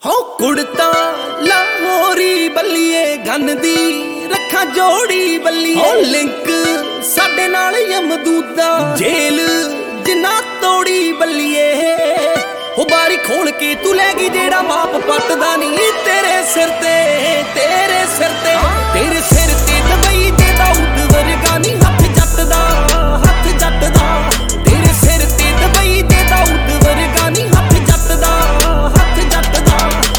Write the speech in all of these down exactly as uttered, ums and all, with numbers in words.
हो कुड़ता लाहौरी बल्लीए गन दी रखा जोड़ी बल्ली हो लिंक साडे नाल यमदूदा जेल जिन्ना तोड़ी बल्लीए हो बारी खोल के तू लैगी जेड़ा माप पटदा नहीं तेरे सिर ते तेरे सिर ते तेरे सिर ते दवाई दे दाऊद वर्गा नहीं हथ जट दा हथ जट दा तेरे सिर ते दवाई दे दाऊद वर्गा नहीं हथ जट दा हथ जट दा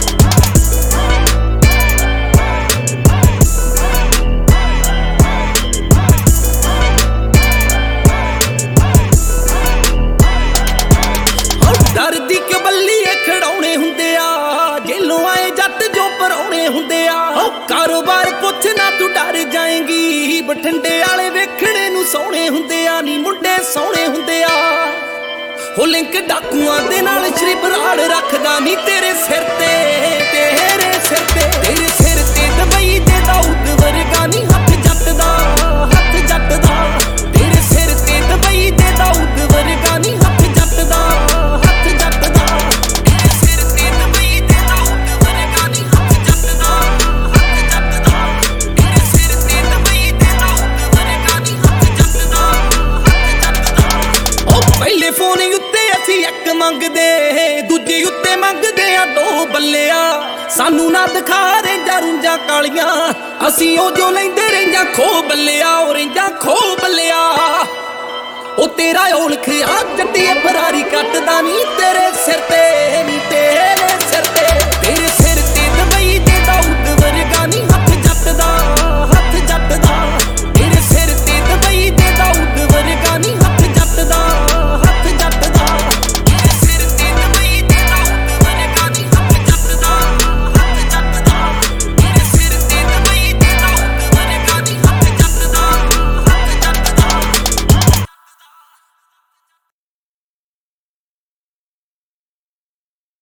डरदी के बल्लीए खड़ाउणे हुंदे आ जेलों आए जट जो पराउणे हुंदे आ कारोबार पुछ ना तू डर जाएंगी बठिंडे वाले वेखणे नूं सोहणे हुंदे आ नी मुंडे सोहणे हुंदे आ हो लिंक डाकुआं दे नाल श्री बराड़ रखदा नी तेरे सिर ते तेरे सिर ते तेरे सिर ते दवाई दे दाऊद वर्गा नी हथ जट दा हथ जट दा तेरे सिर ते दवाई दे दाऊद वर्गा नी हथ जट दा हथ जट दा तेरे सिर ते दवाई दे दाऊद वर्गा नी हथ जट दा हथ जट दा तेरे सिर ते दवाई दे दाऊद वर्गा नी हथ जट दा हथ जट दा ओ पहले फोन उत्ते असी एक मंगदे दूजे उत्ते मंगदे आ दो बल्लिया सानू ना दिखा रेंजा रुंजा कालियां असी ओ जो लैंदे रेंजा खो बल्लिया ओ रेंजा खो बल्लिया ओ तेरा औलख आ जट्टिए फरारी कटदा नी तेरे सिर ते नी तेरे सिर